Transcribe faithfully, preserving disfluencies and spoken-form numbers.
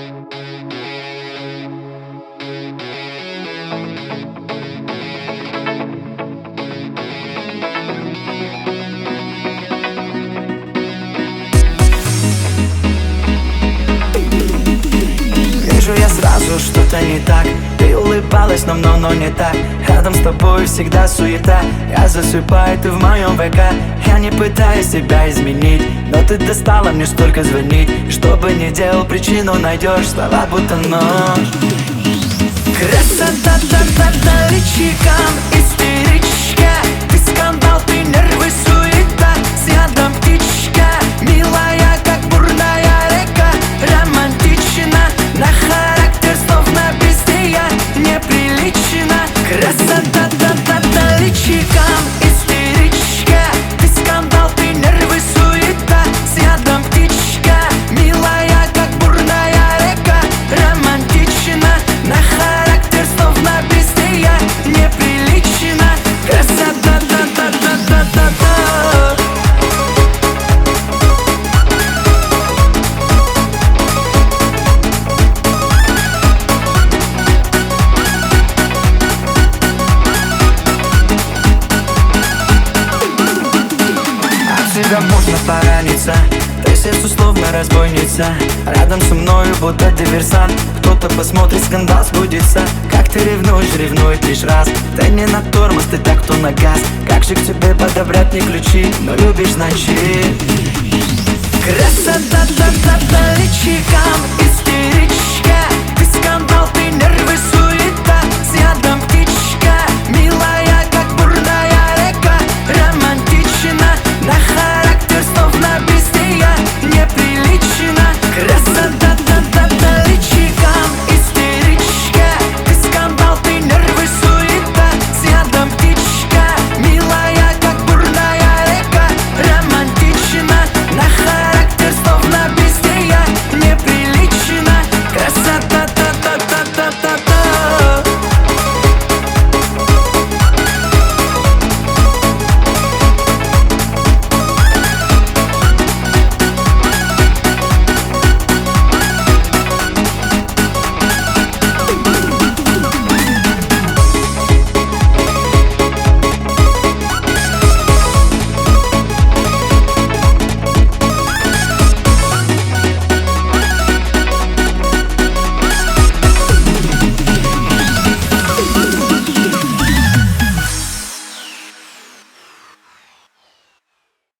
Вижу я сразу, что-то не так. Ты улыбалась, но, но, но не так. Рядом с тобой всегда суета. Я засыпаю, ты в моем ВК. Я не пытаюсь тебя изменить, но ты достала мне столько звонить. И что бы ни делал, причину найдешь. Слова будто нож. Красота-та-та-та, личиком истеричка. Ты скандал, ты нервы, суета. С ядом птичка, милая, как бурная река. Романтична, на характер словно бестия. Неприлично. Красота-та-та-та, личиком истеричка. Ты скандал, ты нервы, суета. С ядом птичка, милая, как бурная река. Романтична, на характер словно бестия. Неприлично. Красота-та-та-та-та-та-та. Тебя можно пораниться. Ты сердцу словно разбойница. Рядом со мною будто диверсант. Кто-то посмотрит, скандал сбудется. Как ты ревнуешь, ревнует лишь раз. Ты не на тормоз, ты так, кто на газ. Как же к тебе подобрать не ключи, но любишь ночи. Красота-та-та-та, личиком